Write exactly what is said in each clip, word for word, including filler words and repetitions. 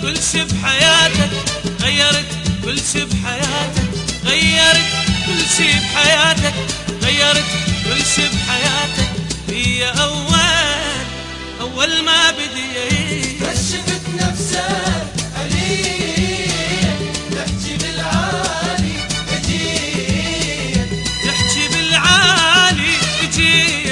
كل شي بحياتك، غيرت كل شي بحياتك، غيرت كل شي بحياتك، غيرت كل شي بحياتك. هي أول أول ما بديت كشفت نفسك قليل، تحكي بالعالي اجيت، تحكي بالعالي اجيت.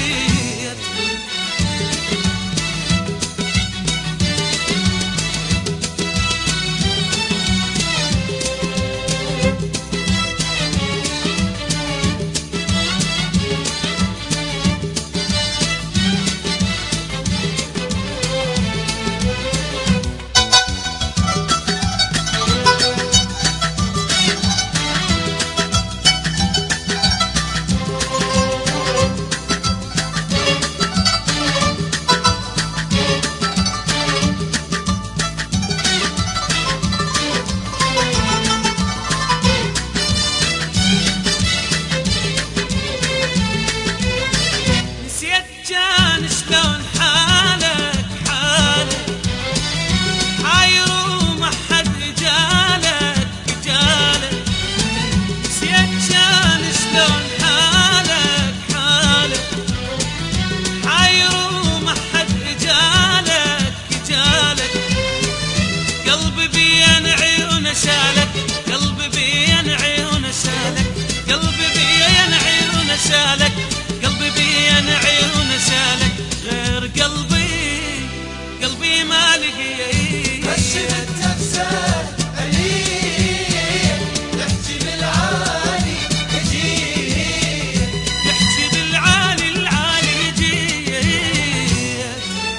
كان شلون حالك حالك، حاير وما حد جالك جالك. نسيت كان شلون حالك حالك، حاير وما حد جالك جالك. قلبي بين عيونه شالك، قلبي بين عيونه شالك، قلبي بين عيونه شالك، قلبي بين عيونه شالك. غير قلبي قلبي ما لقيت. كشفت نفسك قليل، تحكي بالعالي اجيت، تحكي بالعالي العالي جيت.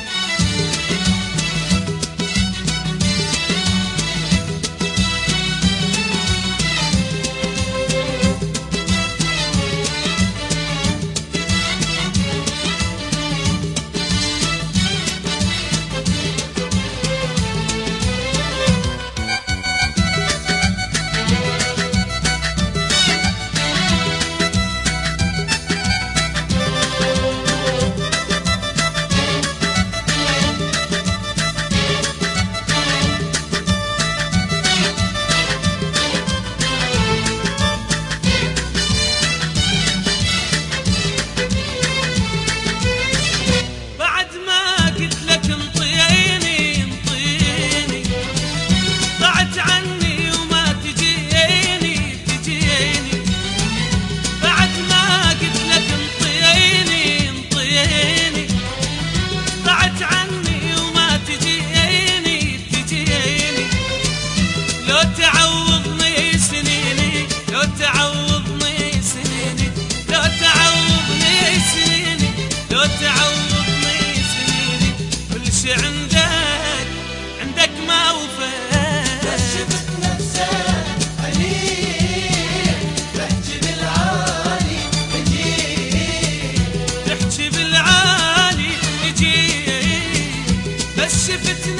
لو تعوضني سنيني، لو تعوضني سنيني، لو تعوضني سنيني، لو تعوضني سنيني. كل شي عندك عندك ما وفيت. كشفت نفسك قليل، تحكي بالعالي اجيت، تحكي بالعالي اجيت. كشفت